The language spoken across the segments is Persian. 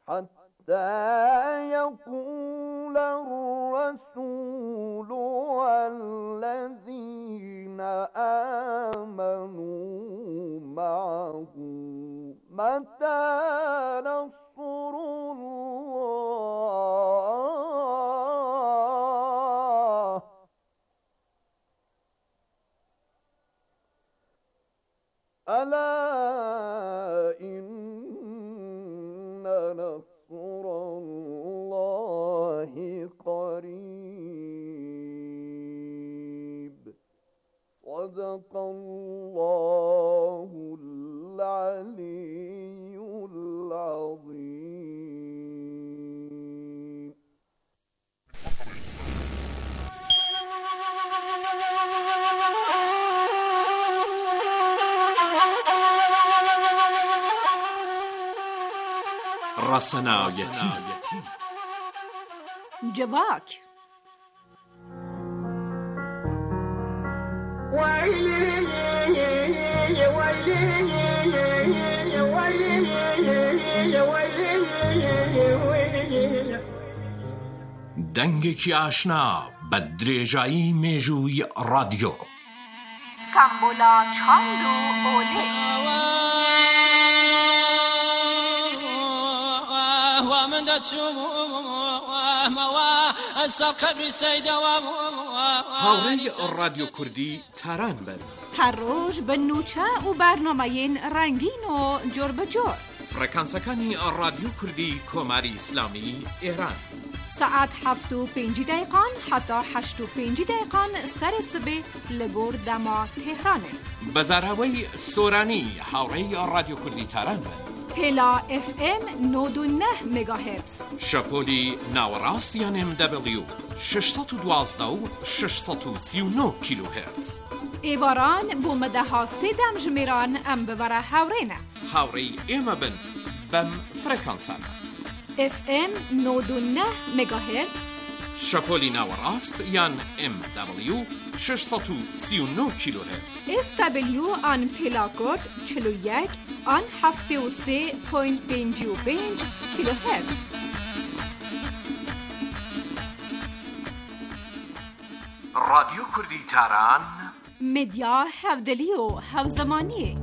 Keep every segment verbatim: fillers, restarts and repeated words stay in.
حتى يقول الرسول والذين آمنوا معه متى نصر الله ألا إن نصر الله قريب صدق الله العلي العظيم. رسنایتی جواک دەنگێکی ئاشنا بە درێژایی مێژووی رادیۆ سامبولا چاند و ئۆلێ هاوڕێی رادیۆ کوردی تاران بن هەر ڕۆژ بە نوچە و بەرنامەیەن ڕەنگین و جۆر بەجۆر فڕێکانسەکانی رادیۆ کوردی کۆماری ئیسلامی ئێران سعات هەفت و پێنجی دقیقان حتا هەشت و پێنجی دقیقان سەرێ سبێ لە گۆر دەما تێهرانێ بەزاراوەی سۆرانی هاوڕێی رادیۆ کوردی تاران بن پێلا ئف ئێم نۆد و نە مێگاهێرتز شەپۆلی ناوەڕاستیان ئێم دەبلیو شش سەد و دوازدە و شش سەد و سی و نۆ کیلۆهێرتز ئێواران بۆ مەدەها سێدەم ژمێران ئەم ببەرە هاوڕێنە هاوڕێی ئێمە بن بەم فڕێکانسانە ئف ئێم نۆد و نە مێگاهێرتز شەپۆلی ناوەڕاست یان ئێم دەبلیو شش سەد و سی و نۆ کیلۆهێرتز ئێس دەبلیو ئان پێلاکۆد چل و یەک ئان هەفتێ و سێ پۆینت پێنجی و پێنج کیلۆهێرتز. رادیۆ کوردی تاران مدیا هەودەلی و هەوزەمانیە.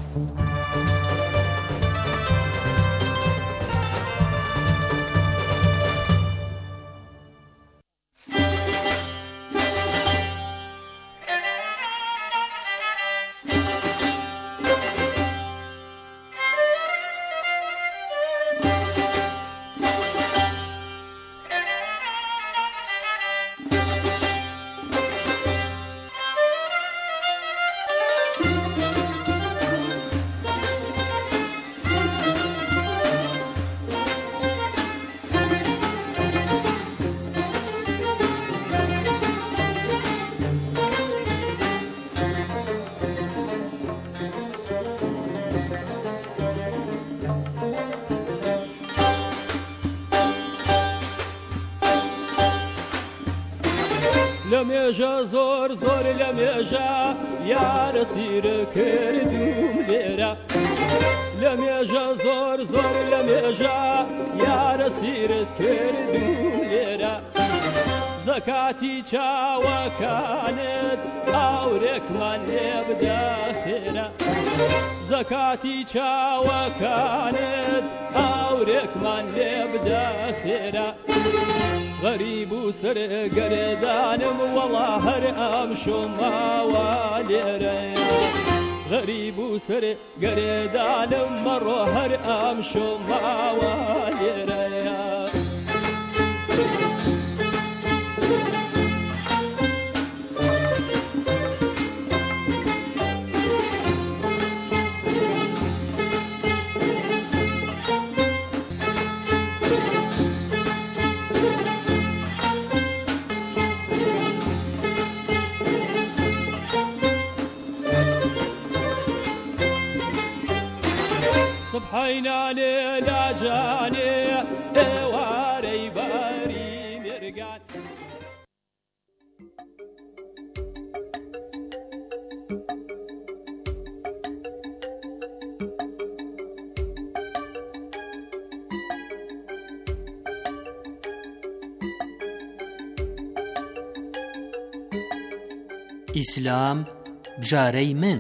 لمێژە زۆر زۆر لەمێژە یارە سیرە کردوم لێرە لەمێژە زۆر زۆر لەمێژە یارە سیرت کردوم لێرە زەکاتی چاوەکانت ئاورێکمان لێ بدە خێرە زەکاتی چاوەکانت ئاورێکمان لێ بدە خێرە غەریب و سەرگەردانم وەڵا هەر ئەم شۆماوە لێرەیە غەریب و سەرگەردانم مەڕۆ هەر ئەم شۆماوە لێرەیە سبحینانێ لاجانێ ئێوارەی باری مێرگان ئیسلام بژارەی من.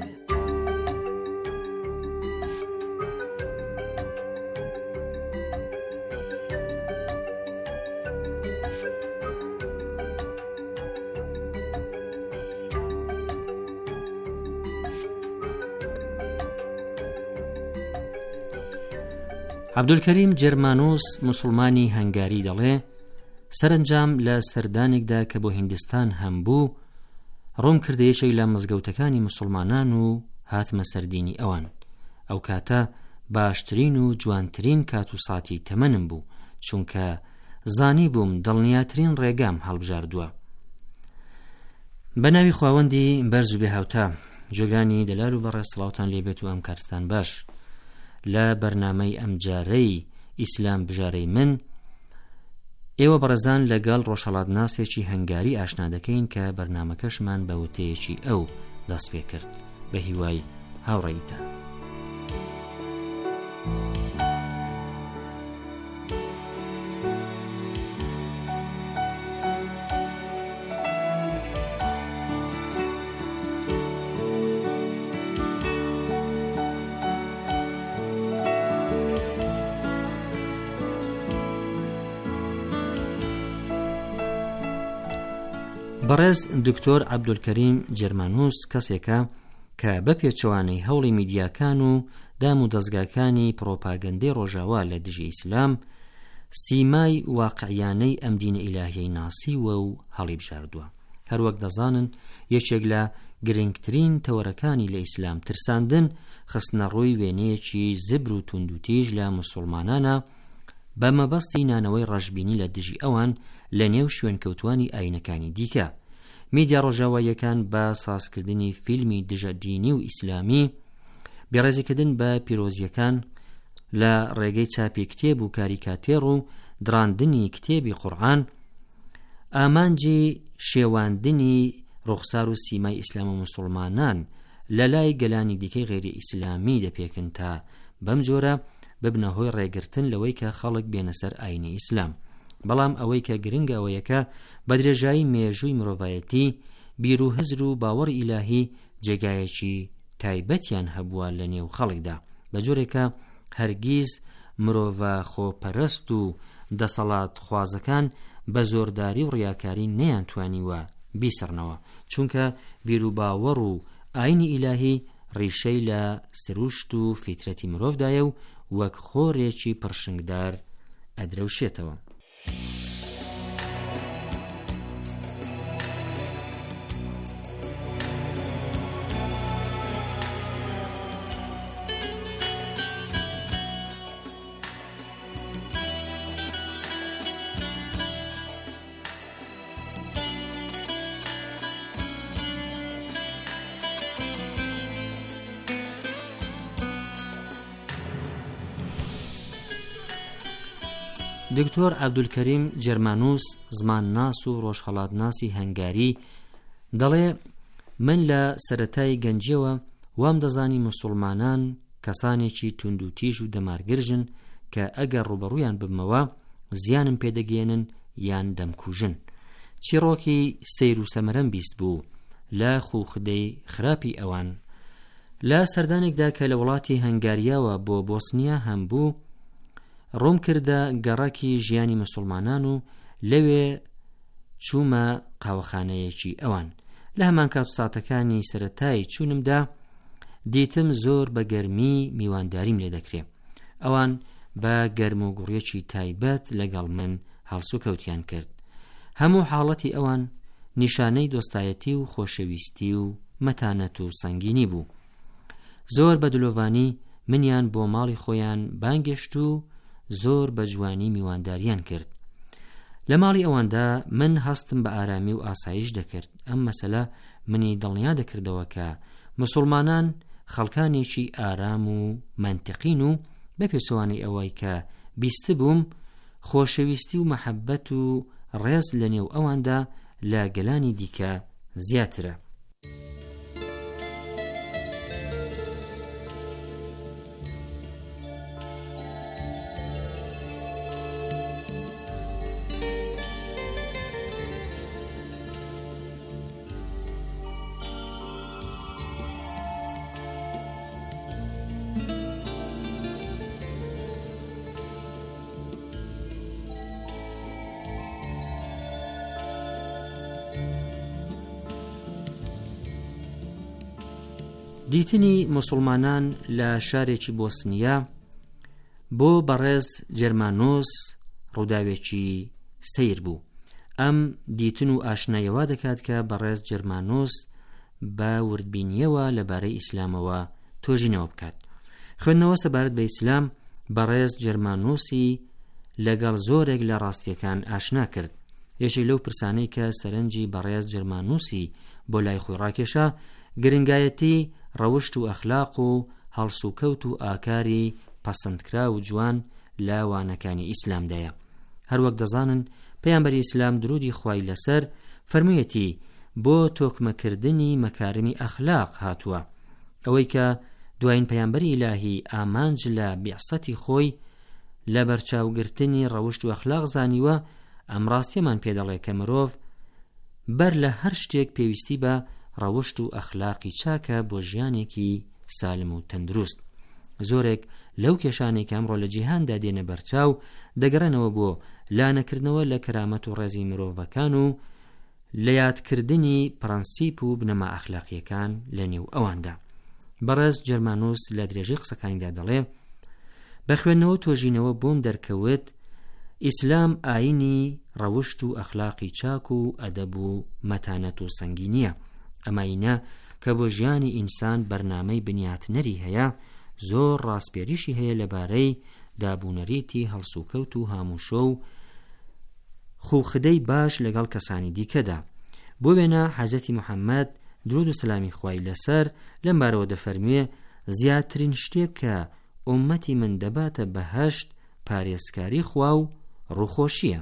عەبدولکەریم جێرمانۆس موسڵمانی هەنگاری دەڵێ سەرنجام لە سەردانێکدا کە بۆ هیندستان هەمبوو ڕووم کردە یەکێک لە مزگەوتەکانی موسڵمانان و هاتمە سەردینی ئەوان. ئەو کاتە باشترین و جوانترین کات و ساتی تەمەنم بوو چونکە زانی بووم دڵنیاترین ڕێگام هەڵبژاردووە. بە ناوی خواوەندی بەرز و بێهاوتا جۆگرانی دەلار و بەڕێز سڵاوتان لێبێت و ئەم کارستان باش. لە بەرنامەی ئەمجارەی ئیسلام بژارەی من ئێوە بەڕێزان لەگەڵ ڕۆژهەڵات ناسێکی هەنگاری ئاشنا دەکەین کە بەرنامەکەشمان بە وتەیەکی ئەو دەست پێ کرد بە هیوای هاوڕێیتان. بەڕێز دکتۆر عەبدولکەریم جێرمانۆس کەسێکە کە بە پێچەوانەی هەوڵی میدیاکان و دام و دەستگاکانی پرۆپاگەندەی ڕۆژاوا لە دژی ئیسلام سیمای واقعیانەی ئەم دینە ئیلاهیەی ناسیوە و هەڵی بژاردووە. هەروەک دەزانن یەکێک لە گرنگترین تەوەرەکانی لە ئیسلام ترساندن خستنە ڕووی وێنەیەکی زبر و توندوتیژ لە موسڵمانانە بە مەبەستی نانەوەی ڕەشبینی لە دژی ئەوان لە نێو شوێنکەوتوانی ئاینەکانی دیکە. میدیا ڕۆژاواییەکان بە سازکردنی فیلمی دژە دینی و ئیسلامی، بێڕێزیکردن بە پیرۆزیەکان لە ڕێگەی چاپی کتێب و کاریکاتێر و دراندنی کتێبی قورئان، ئامانجی شێواندنی ڕوخسار و سیمای ئیسلام و موسڵمانان لە لای گەلانی دیکەی غێری ئیسلامی دەپێکن تا بەم جۆرە ببنە هۆی ڕێگرتن لەوەی کە خەڵک بێنە سەر ئاینی ئیسلام. بەڵام ئەوەی کە گرنگە ئەوەیەکە بە درێژایی مێژووی مرۆڤایەتی بیر و هزر و باوەڕی ئیلاهی جێگایەکی تایبەتیان هەبووە لە نێو خەڵکدا، بە جۆرێکە هەرگیز مرۆڤە خۆپەرست و دەسەڵات خوازەکان بە زۆرداری و ڕیاکاری نەیانتوانیوە بیسڕنەوە، چونکە بیر و باوەڕ و ئاینی ئیلاهی ڕیشەی لە سروشت و فیترەتی مرۆڤدایە و وەک خۆرێکی پڕشنگدار ئەدرەوشێتەوە. دکتۆر عەبدولکەریم جێرمانۆس زمان ناس و ڕۆژهەڵات ناسی هەنگاری دەڵێ من لە سەرەتای گەنجیەوە وام دەزانی موسڵمانان کەسانێکی توندوتیژ و دەمارگرژن کە ئەگەر ڕوبەڕوویان ببمەوە زیانم پێدەگێنن یان دەمکوژن. چیرۆکی سەیر و سەمەرەم بیست بوو لە خوخدەی خراپی ئەوان. لە سەردانێکدا کە لە وڵاتی هەنگاریاوە بۆ بۆسنیا هەمبوو ڕووم کردە گەڕاکی ژیانی موسڵمانان و لەوێ چوومە قاوەخانەیەکی ئەوان. لە هەمان کات و ساتەکانی سەرەتایی چوونمدا دیتم زۆر بە گەرمی میوانداریم لێ دەکرێ. ئەوان بە گەرم و گوڕیەکی تایبەت لەگەڵ من هەڵسو کەوتیان کرد. هەموو حاڵەتی ئەوان نیشانەی دۆستایەتی و خۆشەویستی و مەتانەت و سەنگینی بوو. زۆر بە دلۆڤانی منیان بۆ ماڵی خۆیان بانگێشت و زۆر بە جوانی میوانداریان کرد. لە ماڵی ئەواندا من هەستم بە ئارامی و ئاسایش دەکرد. ئەم مەسەلە منی دڵنیا دەکردەوە کە موسڵمانان خەڵکانێکی ئارام و منتیقین و بە پێچەوانەی ئەوەی کە بیست بووم خۆشەویستی و مەحەبەت و ڕێز لە نێو ئەواندا لە گەلانی دیکە زیاترە. دیتنی مسلمانان لە شارێکی بۆسنیا بۆ بەڕێز جێرمانۆس ڕووداوێکی سیر بوو. ئەم دیتن و ئاشنایەوە دەکات کە بەڕێز جێرمانۆس بە وردبینیەوە لەبارەی ئیسلامەوە تۆژینەوە بکات. خوێندنەوە سەبارەت بە ئیسلام بەڕێز جێرمانۆسی لەگەڵ زۆرێک لە ڕاستیەکان ئاشنا کرد. یەکێک لەو پرسانەی کە سەرنجی بەڕێز جێرمانۆسی بۆ لای خۆی ڕاکێشا گرنگایەتی ڕەوشت و ئەخلاق و هەڵسوکەوت و ئاکاری پەسەندکرا و جوان لە وانەکانی ئیسلامدایە. هەروەک دەزانن پەیامبەری ئیسلام درودی خوای لەسەر فەرموویەتی بۆ تۆکمەکردنی مەکارمی ئەخلاق هاتووە، ئەوەی کە دوایین پەیامبەری ئیلاهی ئامانج لە بیعسەتی خۆی لە بەرچاوگرتنی ڕەوشت و ئەخلاق زانیوە. ئەم ڕاستیەمان پێدەڵێ کە مرۆڤ بەر لە هەر شتێک پێویستی بە ڕەوشت و ئەخلاقی چاکە بۆ ژیانێکی سالم و تەندروست. زۆرێک لەو کێشانێک کە ئەمڕۆ لە جیهاندا دێنە بەرچاو دەگەڕێنەوە بۆ لانەکردنەوە لە کەرامەت و ڕێزی مرۆڤەکان و لە یادکردنی پرەنسیپ و بنەما ئەخلاقیەکان لە نێو ئەواندا. بەڕێز جێرمانۆس لە درێژەی قسەکانیدا دەڵێ بە خوێندنەوە تۆژینەوە بۆم دەرکەوت ئیسلام ئاینی ڕەوشت و ئەخلاقی چاک و ئەدەب و مەتانەت و سەنگینیە. ئەماینە کە بۆ ژیانی ئینسان بەرنامەی بنیاتنەری هەیە، زۆر ڕاستپێریشی هەیە لەبارەی دابوونەریتی هەڵسوکەوت و هاموشۆ و خوخدەی باش لەگەڵ کەسانی دیکەدا. بۆ وێنە حەزرەتی موحەممەد درود و سلامی خوای لەسەر لەم بارەوە دەفەرموێ زیاترین شتێک کە ئومەتی من دەباتە بەهەشت پارێزکاری خوا و ڕووخۆشیە.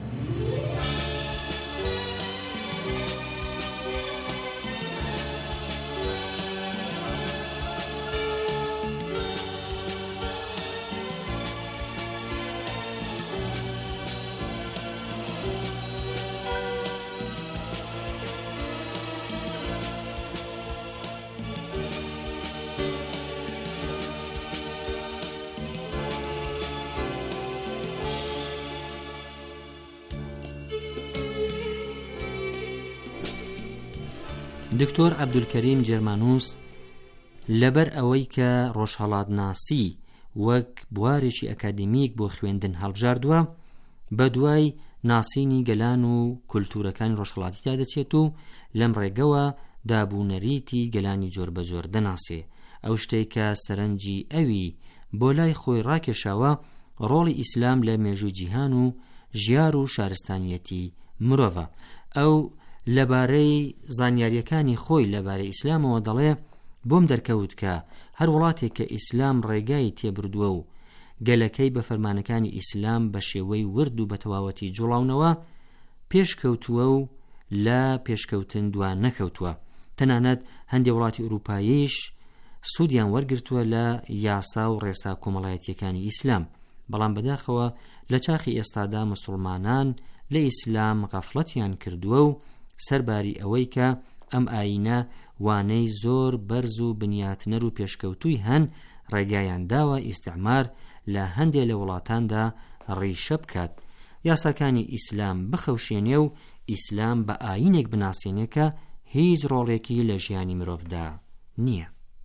دکتۆر عەبدولکەریم جێرمانۆس لەبەر ئەوەی کە ڕۆژهەڵاتناسی وەک بوارێکی ئەکادیمیک بۆ خوێندن هەڵبژاردووە، بە دوای ناسینی گەلان و کولتورەکانی ڕۆژهەڵاتیدا دەچێت و لەم ڕێگەوە دابوونەریتی گەلانی جۆر بە جۆر دەناسێ. ئەو شتێک کە سەرنجی ئەوی بۆ لای خۆی ڕاکێشاوە ڕۆڵی ئیسلام لە مێژووی جیهان و ژیار و شارستانیەتی مرۆڤە. ئەو لەبارەی زانیاریەکانی خۆی لەبارەی ئیسلامەوە دەڵێ بۆم دەرکەوت کە هەر وڵاتێک کە ئیسلام ڕێگای تێبردووە و گەلەکەی بە فەرمانەکانی ئیسلام بە شێوەی ورد و بە تەواوەتی جوڵاونەوە پێشکەوتووە و لە پێشکەوتن دوان نەکەوتووە. تەنانەت هەندێک وڵاتی ئوروپاییش سوودیان وەرگرتووە لە یاسا و ڕێسا کۆمەڵایەتیەکانی ئیسلام، بەڵام بەداخەوە لە چاخی ئێستادا مسلمانان لە ئیسلام غەفڵەتیان کردووە و سەرباری ئەوەی کە ئەم ئاینە وانەی زۆر بەرز و بنیاتنەر و پێشکەوتووی هەن ڕێگایان داوە ئیستیعمار لە هەندێک لە وڵاتاندا ڕیشە بکات، یاساکانی ئیسلام بخەوشێنێ و ئیسلام بە ئاینێک بناسێنێ کە هیچ ڕۆڵێکی لە ژیانی مرۆڤدا نییە.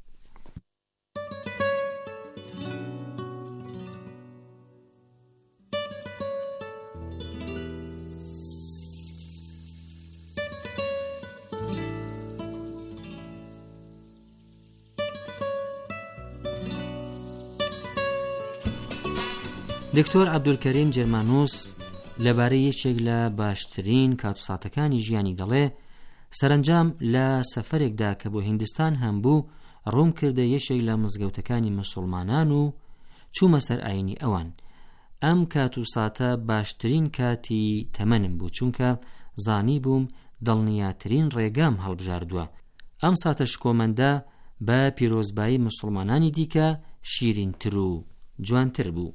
دکتۆر عەبدولکەریم جێرمانۆس لەبارەی یەکێک لە باشترین کاتوساتەکانی ژیانی دەڵێ سەرنجام لە سەفەرێکدا کە بۆ هیندستان هەمبوو ڕوون کردە یەکێک لە مزگەوتەکانی مسلمانان و چوومە سەر ئاینی ئەوان. ئەم کاتوساتە باشترین کاتی تەمەنم بوو، چونکە زانی بووم دڵنیاترین ڕێگام هەڵبژاردووە. ئەم ساتە شکۆمەندە بە پیرۆزبایی مسلمانانی دیکە شیرینتر و جوانتر بوو.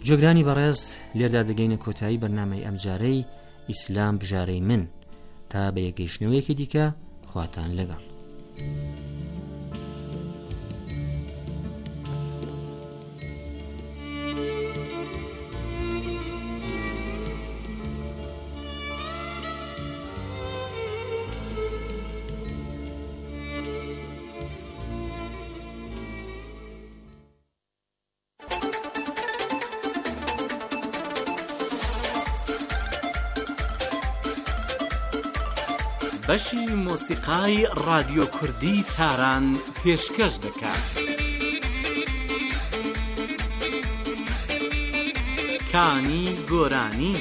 جۆگرانی بەڕێز لێردا دەگەینە کۆتایی بەرنامەی ئەمجارەی ئیسلام بژارەی من تا بە یەکگەیشتنەوەیەکی دیکە خواتان لەگەڵ. بەشی مۆسیقای رادیۆ کوردی تاران پێشکەش دەکات. کانی گۆرانی.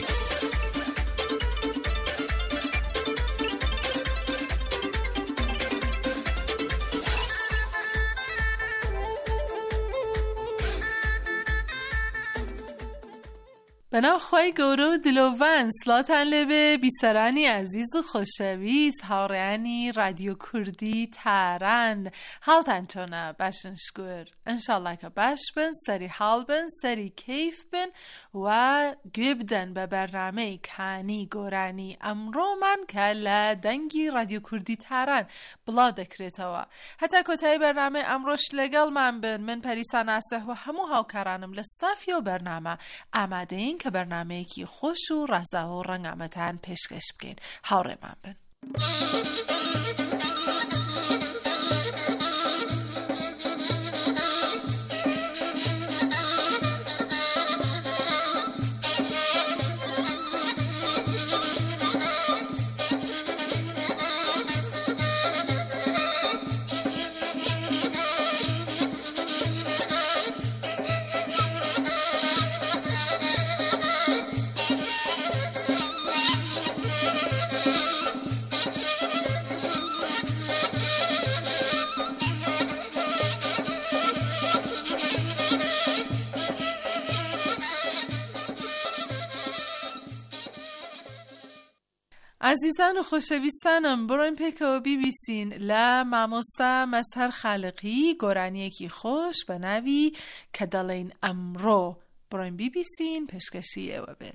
بەناو خۆی گەورە و دلۆڤان سڵاتان لێبێ بیسەرانی عەزیز و خۆشەویست هاوڕێیانی رادیۆ کوردی تاران، هاڵتان چۆنە؟ باشن شکر، ئینشاڵڵا کە باش بن، سەری حاڵ بن، سەری کەیف بن و گوێ بدەن بە بەرنامەی کانی گۆرانی ئەمڕۆمان کە لە دەنگی رادیۆ کوردی تاران بڵاو دەکرێتەوە. هەتا کۆتایی بەرنامەی ئەمڕۆش لەگەڵمان بن. من پەریسا ناسەح و هەموو هاوکارانم لە ستافی و بەرنامە ئامادەین کە بەرنامەیەکی خۆش و ڕازاوە و ڕەنگامەتان پێشکەش بکەین. هاوڕێمان بن. عزیزان و خۆشەویستانم، بڕۆین پێکەوە بیبیسین لە مامۆستا مەسهەر خالقی گۆرانیەکی خۆش بە ناوی کە دەڵێن ئەمڕۆ. بڕۆین بیبیسین پێشکەشی ئێوە بێت.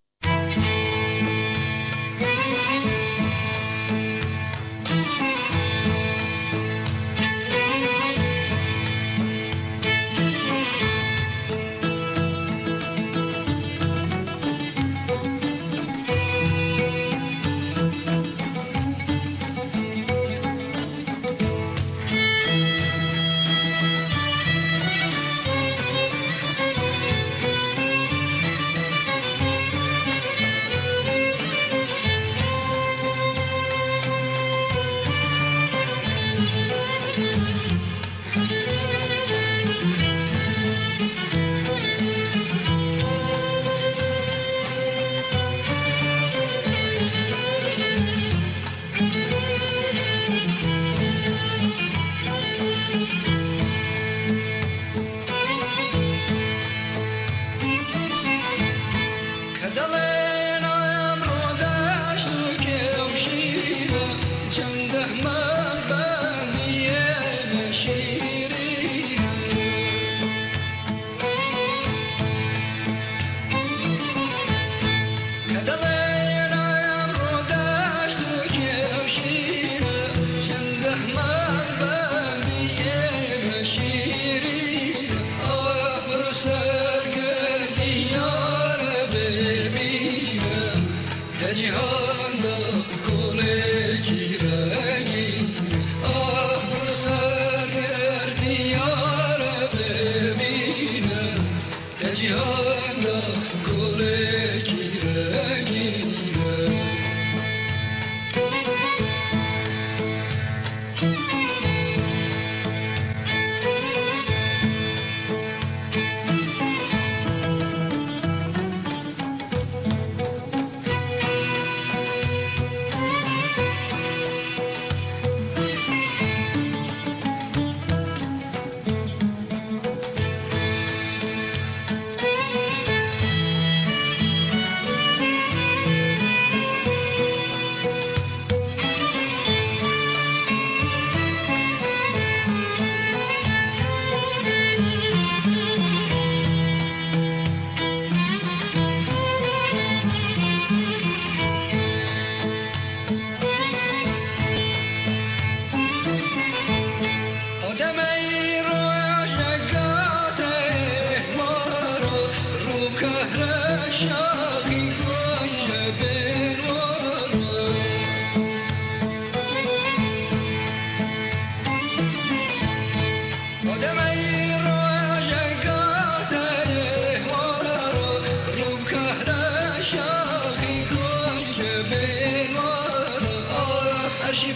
هرشی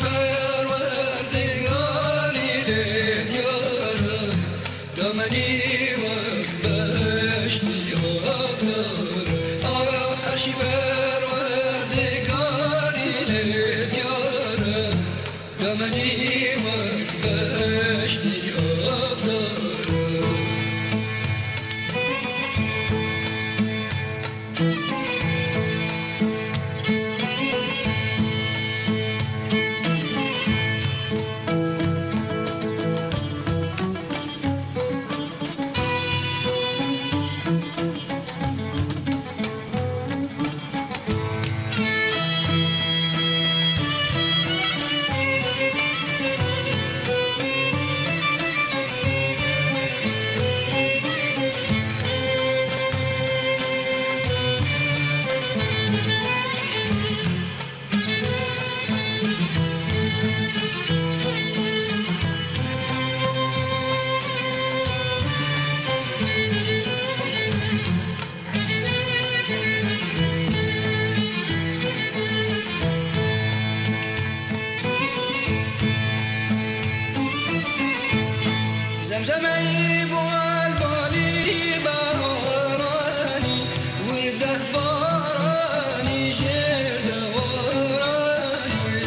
پروردگاری لید یاره دامنی وک بشتی آب داره آه هرشی پروردگاری لید یاره دامنی وک بشتی آب داره زمزمي والبالي باراني ورده باراني جرد وراني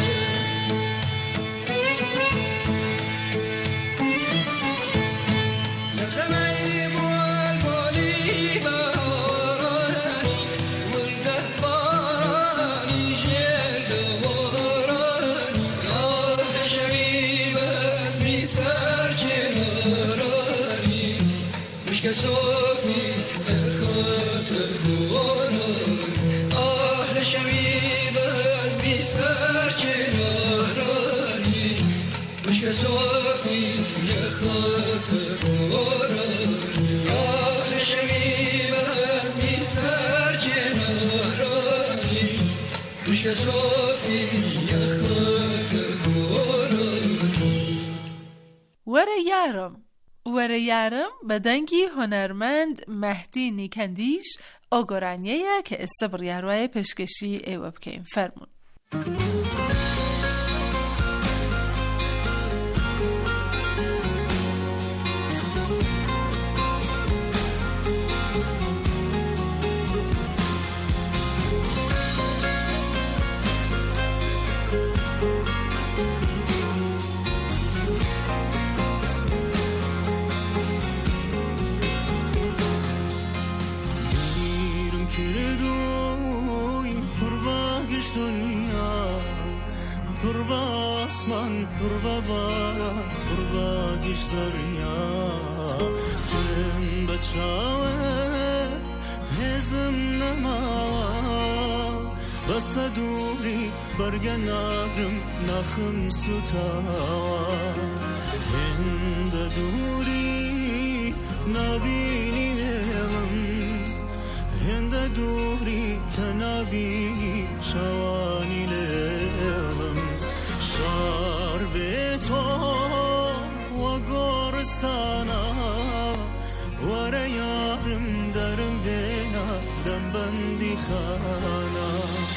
زمزمي والبالي باراني ورده باراني جرد وراني آه شبيب اسمي سرجنا مشك صوفي خاطر دوران آه شبيب از بی سر کنارانی مشک صوفی خاطر دوران آه شبيب از بی سر کنارانی مشک صوفی خاطر دورانی وره یارم وره یارم به دنگی هنرمند مهدی نیکندیش آگرانیه که استبر یاروی پشکشی ایوه بکیم فرمون. Osman kurba bara kurba gishzariya sen bachawe hezm nama bas duri barganagrim nakhim sutawa hind duri nabini lem hind duri kanabini shawani lem شار به تو و گرسانا وره یارم درم بینا دم بندی خانا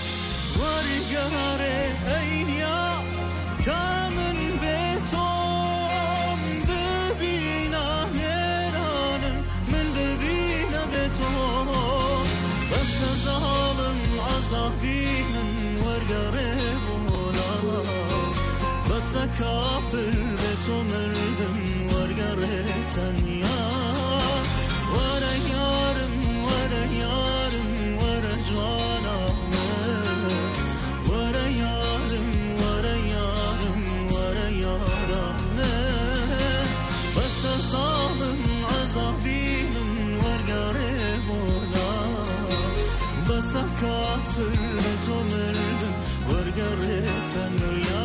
ورگاره اینیا کامن به تو ببینم یرانم من ببینم به تو بس ظالم عذابی من ورگاره بس کافر به تو مردم ورگرتن یا ور یارم ور یارم ور جوانم ور یارم ور یارم ور یارم بس ظالم عذابی من ورگره بولا بس کافر به تو مردم ورگرتن یا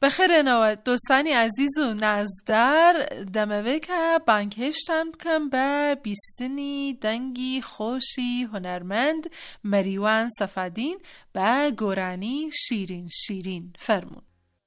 بخێرێنەوە دۆستانی عزیز و نازدار دەمەوێت کە بانکێشتان بکەم بە بیستنی دەنگی خۆشی هونەرمەند مەریوان سەفادین بە گۆرانی شیرین شیرین فەرموون.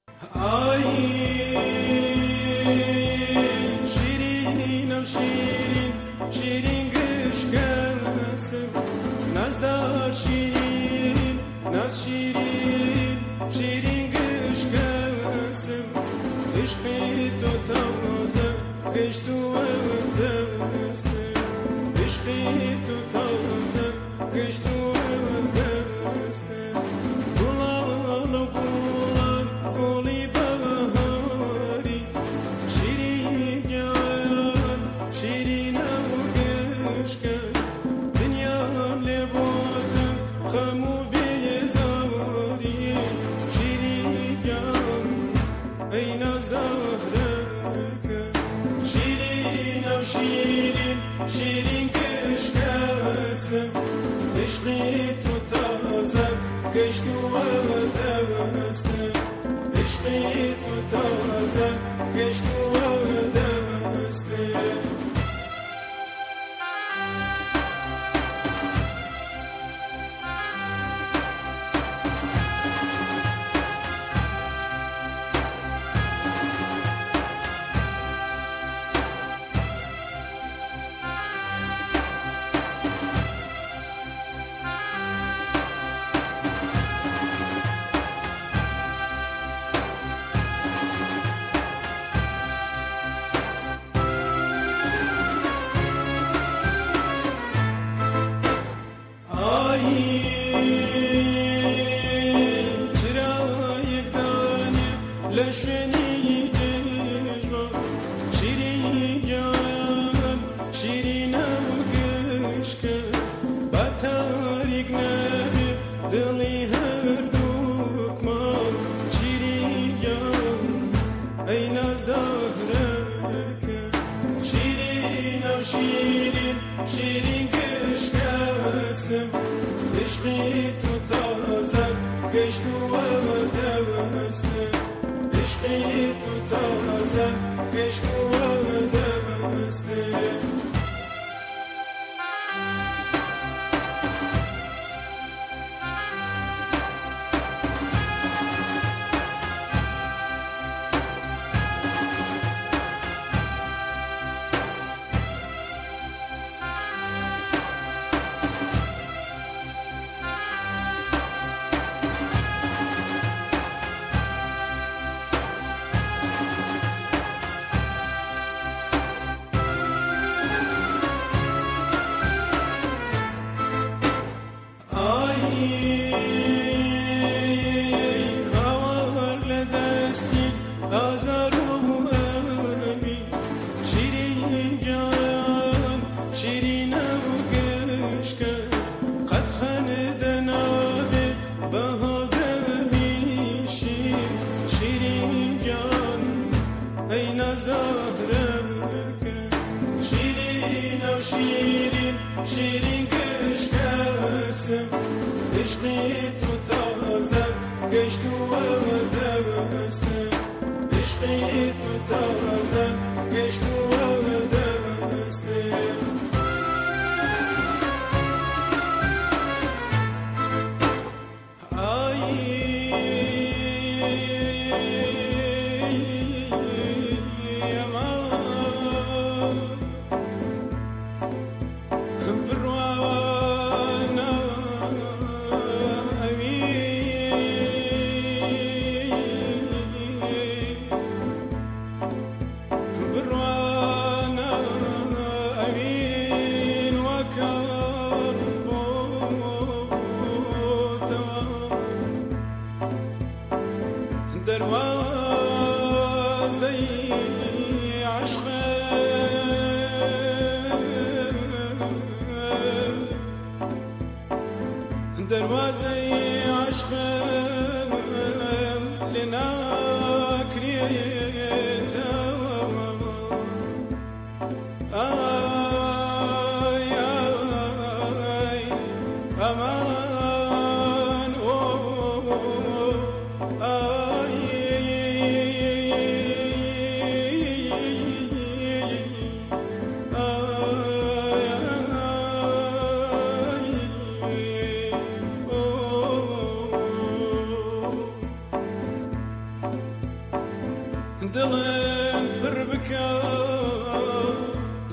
شیرینم شیرین شیرین گشکسم نازدار شیرین ناز شیرین شیرین گشکسم عشقی تو تازه گشت و دستم عشقی تو تازه گشت و دستم گلان و گلان گلی بهاری شیرین جان شیرین و گشکس دنیا لباتم خمو بیزاری شیرین جان ای نازدارک شیرین و شیرین شیرین گشکسم عشقی تو تازه گشت و دستم عشقی تو تازه گشت و دستم شیرین گشکسم عشقی تو تازه گشت و دستم عشقی تو تازه گشت و دستم شیرین گشکسم عشقی تو تازه گشت و دستم عشقی تو تازه گشت و دستم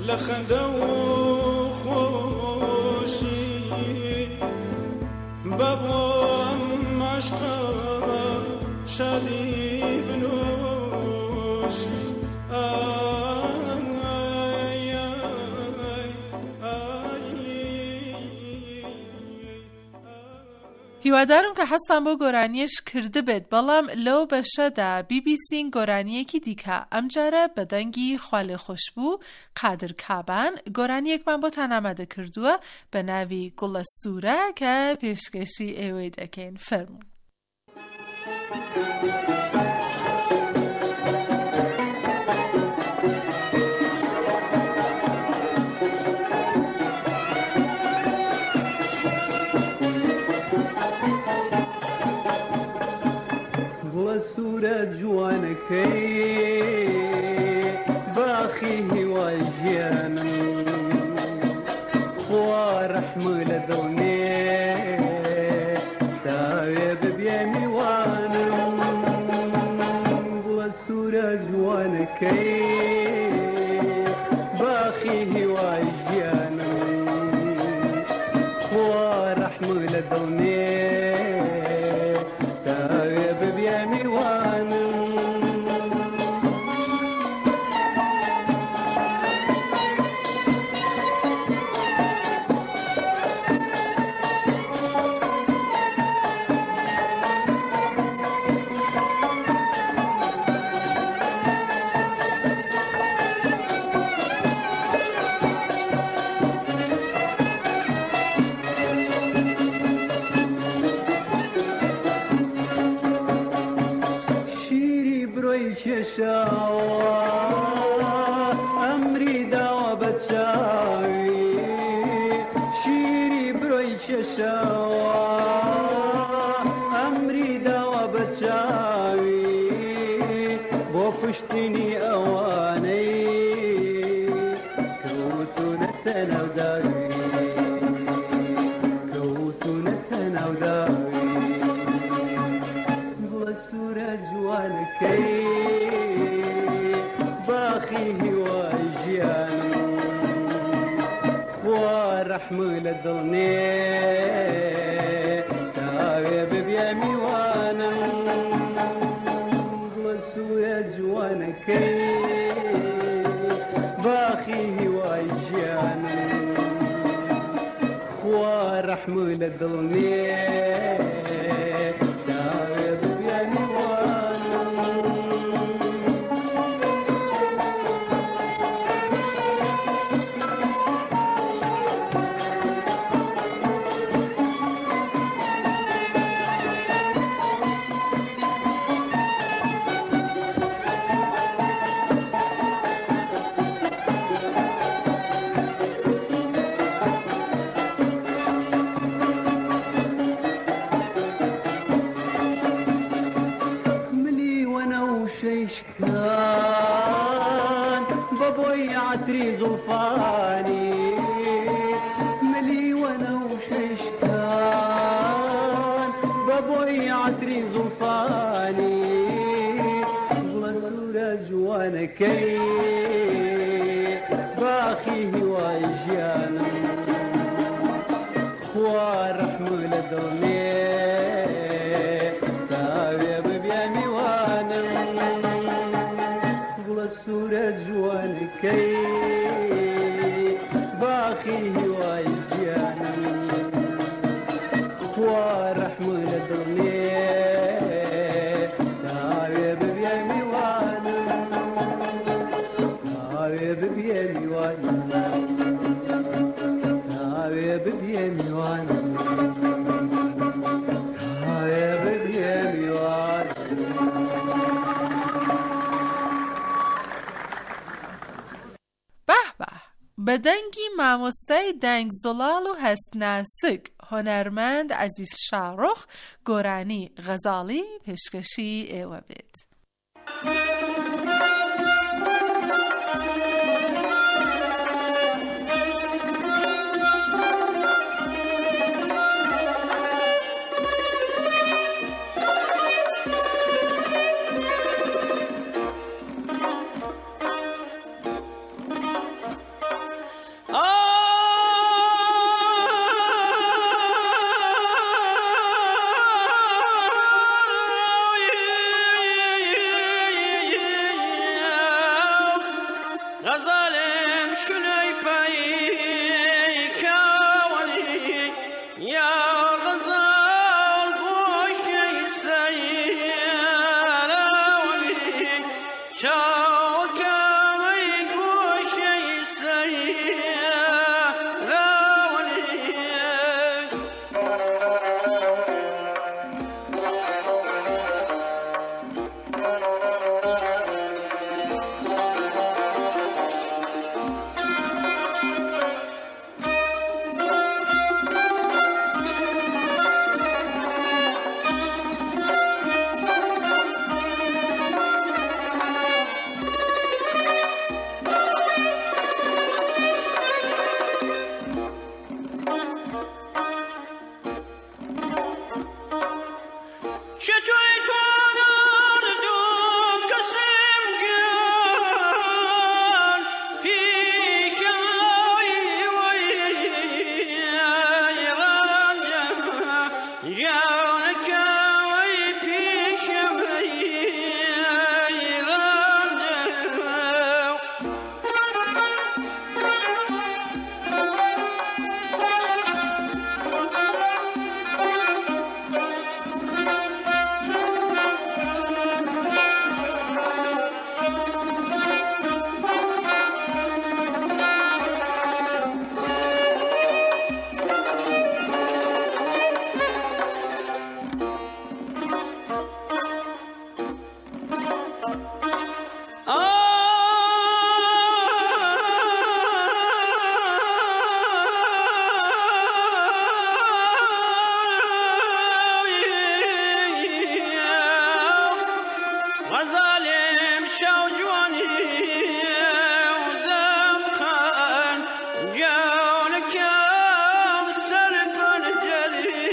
لخنده و خوشی بابام عشقا شادی بنوشی هیوادارم کە هەستان بۆ گۆرانیەش کرده بێت بەڵام لەو بەشەدا بی بی سین گۆرانیەکی دیکە ئەمجارە بە دەنگی خوالی خۆشببوو قادر کابان گۆرانیەکمان بۆتان ئامادە کردووە بە ناوی گوڵە سوورە کە پێشکەشی ئێوەی دەکەین فەرموو. جوانكي باخي هواي جانم ورحم لدوني تايب بيامي وانم والسورة جوانكي باخي هواي جانم ورحم لدوني تايب بيامي وانم أمري دعوة بتشاوي شيري بروي ششاوى أمري دعوة بتشاوي بوكشتني أواني كوتو نتنا وداوي كوتو نتنا وداوي بوسورة جوانكي ورحم للظلني تاوي بيامي وانا وسويا جوانكي باخي هواي جانا ورحم للظلني تاوي بيامي وانا كان بابوي عطري زلفاني ملي وانا وشيش كان بابوي عطري زلفاني غلسورة جوانكي باخي هواي جانا ورحم لدوني تاوي ببيامي وانا سورة جوانكي باخي هواي جانا ورحم لدوني تاوي ببيامي وانا تاوي ببيامي وانا تاوي ببيامي وانا تاوي ببيامي وانا بە دەنگی مامۆستای دەنگ زڵاڵ و هەستناسک هۆنەرمەند عەزیز شاڕۆخ گۆرانی غەزاڵی پێشکەشی ئێوە بێت. غزالم شنوی پای کاولی یا غزال گوشی سیراولی شاوکمی گوشی سیراولی شتوی توانان دو کسیم گن پیشوی وی ایران جانک وی پیشوی ایران غزالم شو جوانی وذم خان جونك سرفن جلي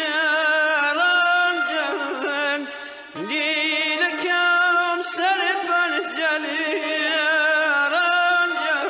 رنجن دينك سرفن جلي رنجن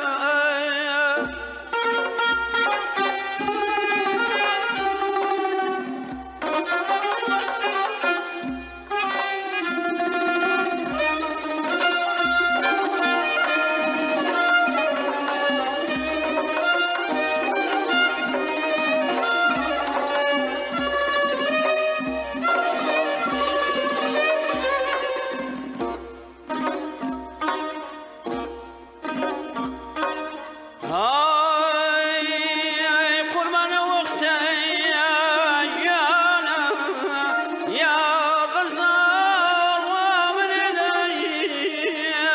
هاي قربان وقتي يا جانا يا غزال ومن لي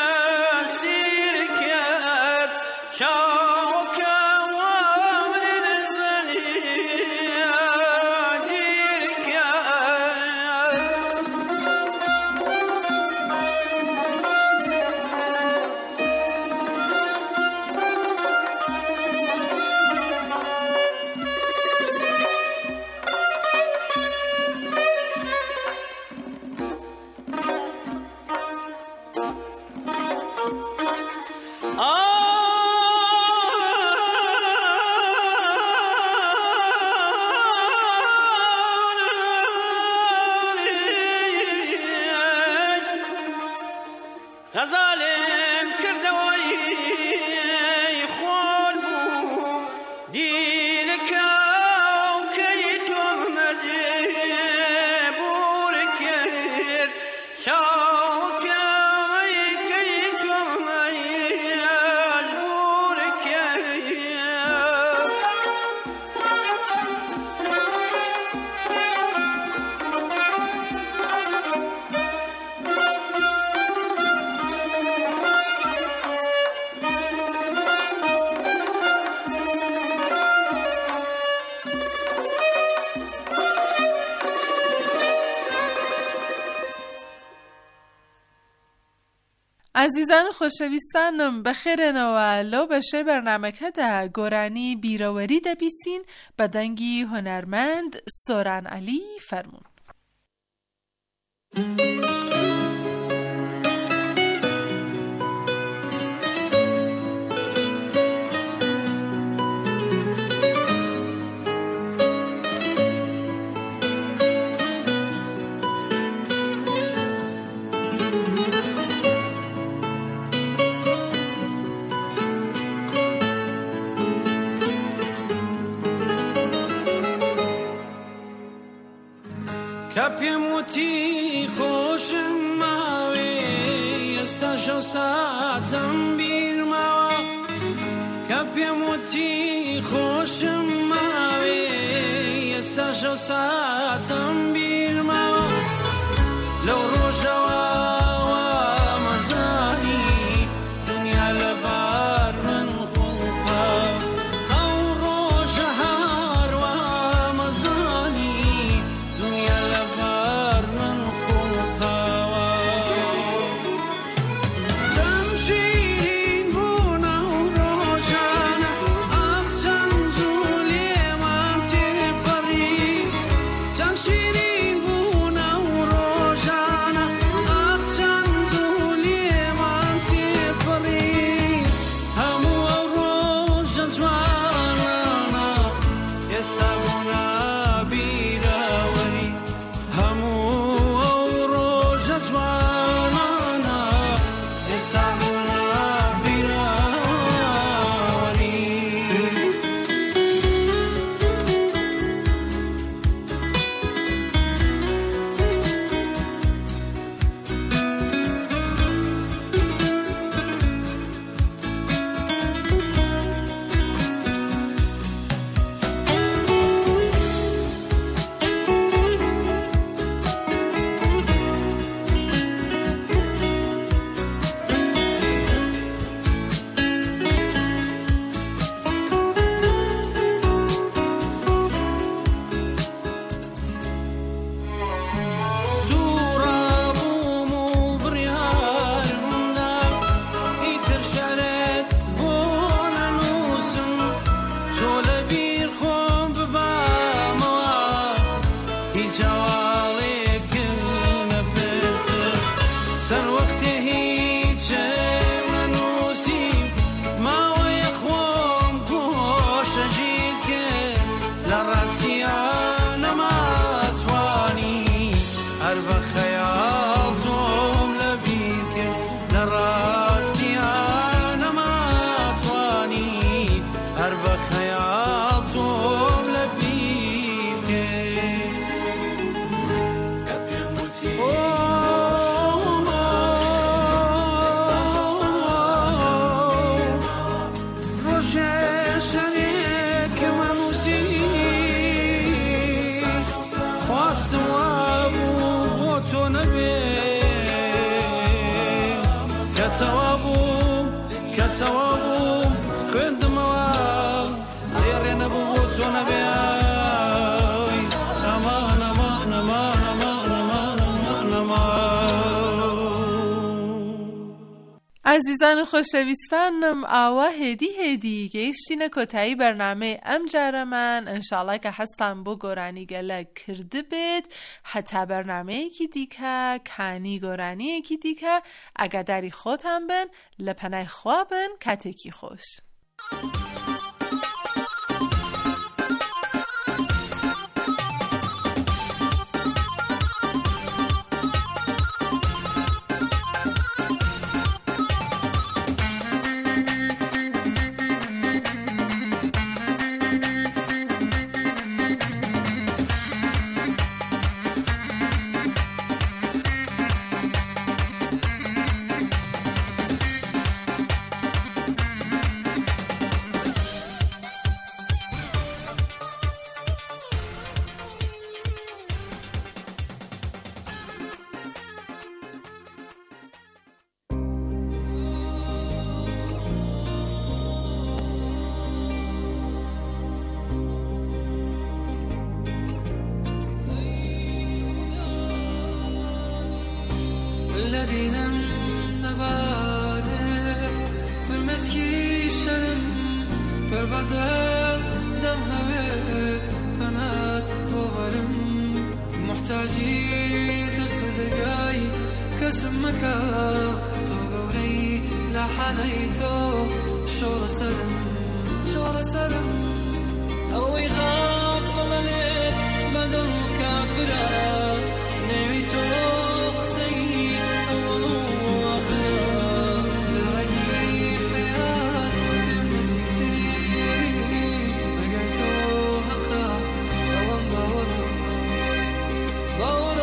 سيرك شوك ومن نزلي ديرك غزالم کردوی خون بو دیلک و کیتم مجبور کرد شاوکمی کیتم مجبور کرد عزیزان خوشویستانم بخیرنەوە لەو بەشەی بەرنامەکەدا گۆرانی بیرەوەری دەبیستین بە دەنگی هونەرمەند سۆران عەلی فەرموون. كبيموتي خوش ماوي استشو ساعتم بير ماوا كبيموتي خوش ماوي استشو ساعتم بير ماوا لو روجوا ومزاني دنيا لبار من خلقا أو روجهار ومزاني دنيا لبار من خلقا تمشين بونا وروجانا أخشن زولي ما تبري تمشين بونا وروجانا أخشن زولي ما تبري همو وروج زوانا يستغنا بيراوري همو وروج زوانا يستغنا بيراوري كتوابوم كتوابوم خند موام ديرنا بوت ونبياي نما نما نما نما نما نما عزیزان خوشویستانم ئاوا هێدی هێدی گەیشتینە کۆتایی بەرنامەی ئەم جارە من ئینشاڵڵا کە هەستان بۆ گۆرانی گەلە کردبێت هەتا بەرنامەیەکی دیکە کانی گۆرانیەکی دیکە ئاگاداری خۆتان بن لە پەنای خوا بن کاتێکی خۆش. لدينا نباله في المسكي شلم بربدل دم هوي بنات بوهرم محتاجي دست دقاي كسمك تو قولي لحنيتو شور سلم شور سلم أو يغافل عليك بدل كافرة نويتو باور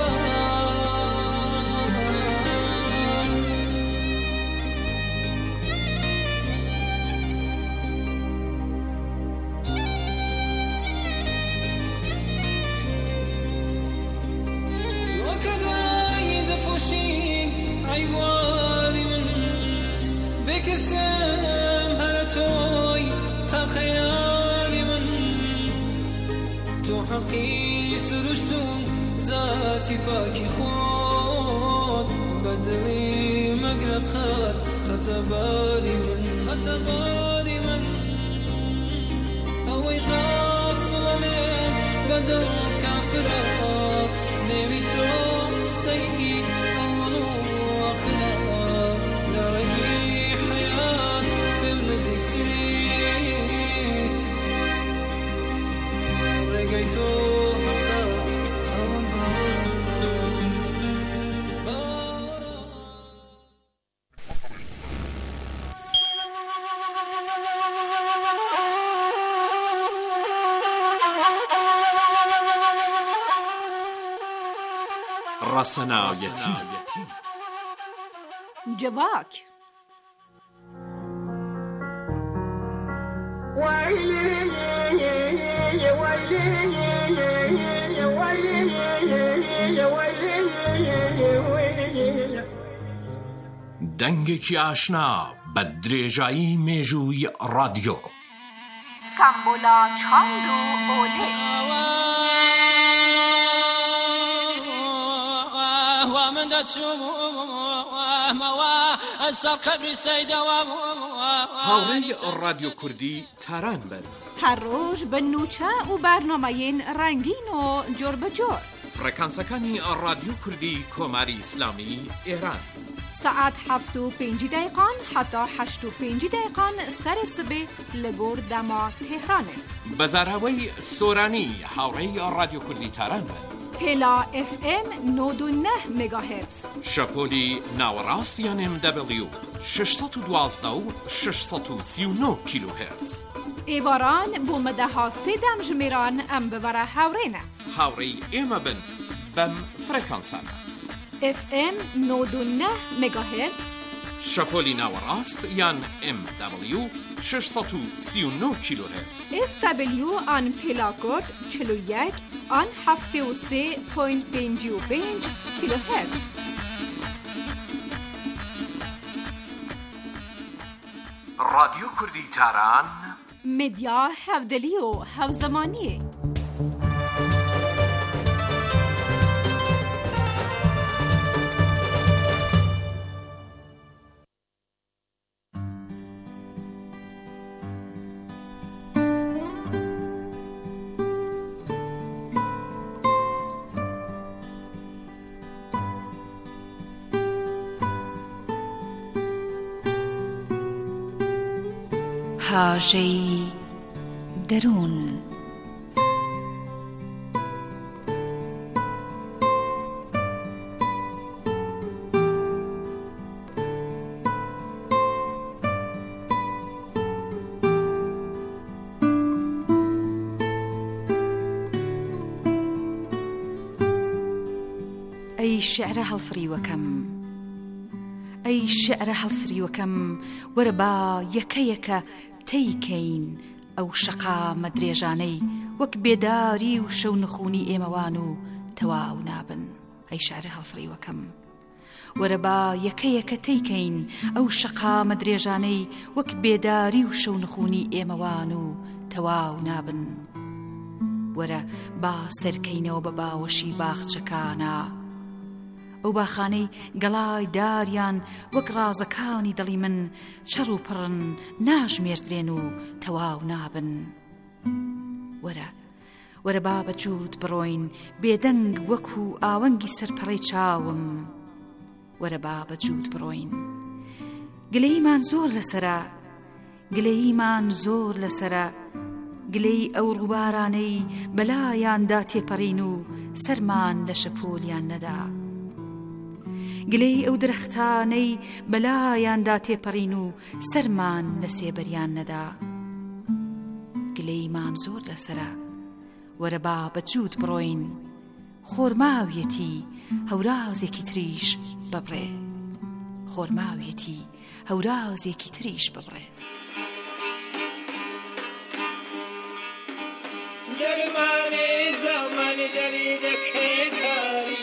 ای سرشتم ذاتی پاکی خود بدلی مگرد خد خطباری من خطباری من اوی غافلانت بدل کافرا نمی تو سیئی اول و آخرا لرگی حیات بم نزدیکتری رگی تو ڕەسەناویەتی جواک دەنگێکی ئاشنا بە درێژایی مێژووی ڕادیۆ سامبۆلا چاند و ئۆلێ من هاوڕێی ڕادیۆ کوردی تاران بن هەر ڕۆژ بە نوچە و بەرنامەیەن ڕەنگین و جۆر بەجۆر فڕەکانسەکانی ڕادیۆ کوردی کۆماری ئیسلامی ئێران سعات هەفت و پێنجی دقیقان حتا هەشت و پێنجی دقیقان سەر سبێ لە گۆر دەما تێهرانێ بەزاراوەی سۆرانی هاوڕێی ڕادیۆ کوردی تاران بن هێلا ئف ئێم نۆ و نه مگاهرتز شەپۆلی ناوەڕاستیان ئێم دەبلیو شەشسەد و دوازدە و شەشسەد و سی و نۆ کیلۆهێرتز ئێواران بۆ مەدەها سێدەم ژمێران ئەم ببەرە هاوڕێنە هاوڕێی ئێمە بن بەم فرەکانسانە ئف ئێم نۆ و نه مگاهرتز شەپۆلی ناوەڕاست یان ئێم دەبلیو شەشسەد و سی و نۆ کیلۆهێرتز ئێس دەبلیو ئان پێلاکۆرد چل و یەک ئان هەفتێ و سێ پۆینت پێنجی و پێنج کیلۆهێرتز ڕادیۆ کوردی تاران مدیا هەودەلی و هەوزەمانیە هاژەی دەروون ئەی شێعرە هەڵفریوەکەم ئەی شێعرە هەڵفریوەکەم وەرە با یەکە یەکە تەیکەین ئەو شەقامە درێژانەی وەک بێداری و شەو نخوونی ئێمەوان و تەواو نابن ئەی شێعرە هەڵفریوەکەم وەرە با یەکە یەکە تەیکەین ئەو شەقامە درێژانەی وەک بێداری و شەو نخوونی ئێمەوان و تەواو نابن وەرە با سەرکەینەوە بە باوەشی باخچەکانە ئەو باخانەی گەڵای داریان وەک ڕازەکانی دڵی من چەڕ و پڕن ناژمێردرێن و تەواو نابن وەرە وەرە با بەجوود بڕۆین بێدەنگ وەکو ئاوەنگی سەرپەڕەی چاوم وەرە با بەجوود بڕۆین گلەیمان زۆر لەسەرە گلەیمان زۆر لەسەرە گلەی ئەو ڕووبارانەی بەلایاندا تێپەڕین و سەرمان لە شەپۆلیان نەدا گلەی ئەو درەختانەی بەلایاندا تێپەڕین و سەرمان لە سێبەریان نەدا گلەیمان زۆر لەسەرە وەرە با بەجوود بڕۆین خۆرماویەتی هەورازێکی تریش ببڕێ خۆرماویەتی هەورازێکی تریش ببڕێ دەرمانێ زەمانی دەری دەکەی کاری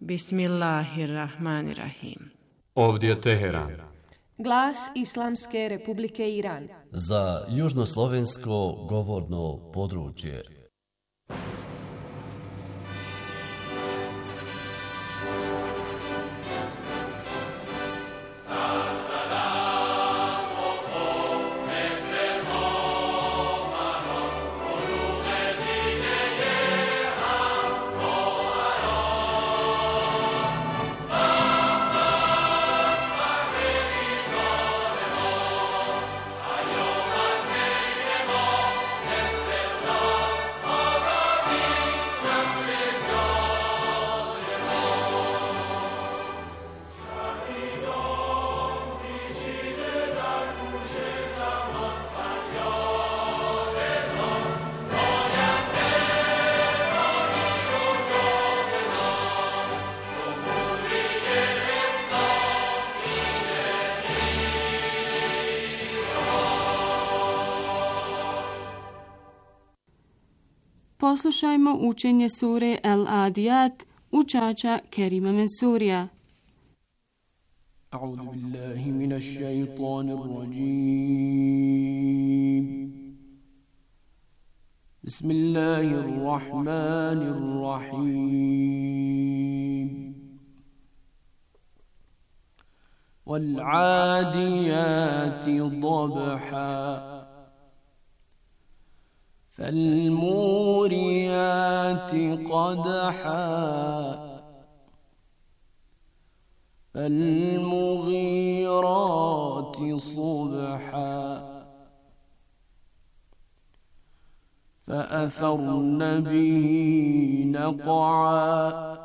Bismillahirrahmanirrahim. Ovdje je Teheran. Glas Islamske Republike Iran. Za južnoslovensko govorno područje. Poslušajmo učenje sure El Adiyat učača Kerima Mensurija. A'udhu billahi minash shaitanir rajim. Bismillahirrahmanirrahim. Wal 'adiyati dabha. فالموريات قدحا فالمغيرات صبحا فأثرن به نقعا